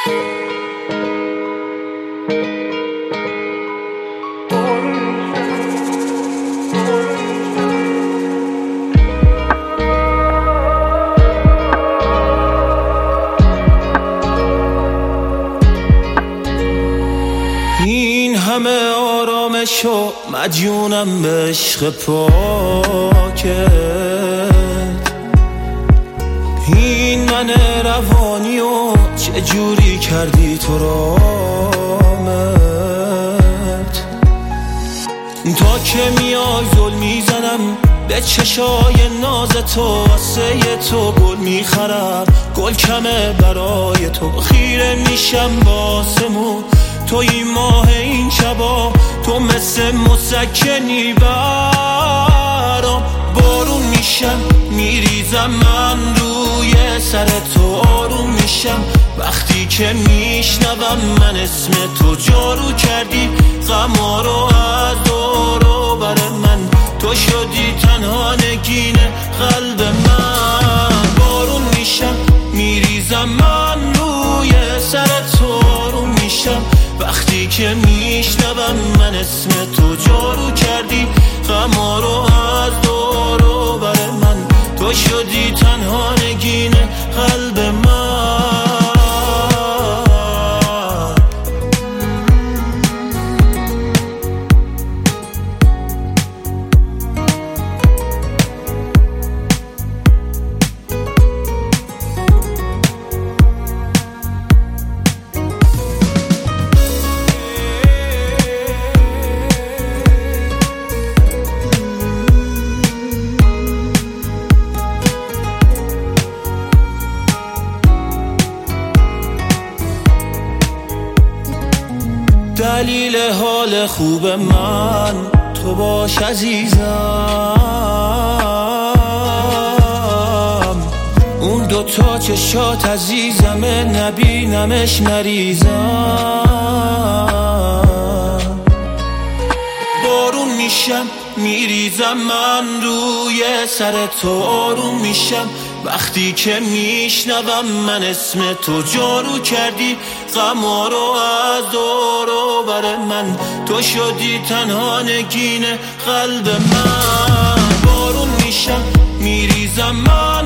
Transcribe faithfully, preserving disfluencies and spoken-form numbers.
این همه آرامش و مدیونم به عشق پاکت، این من روانی و چجوری کردی تو رامت. تا که میای زل میزنم به چشای ناز تو، واسه تو گل میخرم، گل کمه برای تو، خیره میشم باسمون تو این ماه این شبا، تو مثل مسکنی برام، بارون میشم میریزم من روی سر تو، آروم میشم وقتی که میشنوم من اسم تو، جارو کردی غما رو از دور و بر من، تو شدی تنها نگین قلب من، بارون میشم میریزم من روی سر تو، آروم میشم وقتی که میشنوم من اسم تو، جارو کردی غما رو از دور و بر من، تو شدی تنها نگین قلب من. دلیل حال خوب من تو باش عزیزم، اون دوتا چشات عزیزمه نبینمش نریزم، بارون میشم میریزم من روی سر تو، آروم میشم وقتی که میشنوم من اسم تو، جارو کردی غما رو از دور و بر من، تو شدی تنها نگین قلب من، بارون میشم میریزم من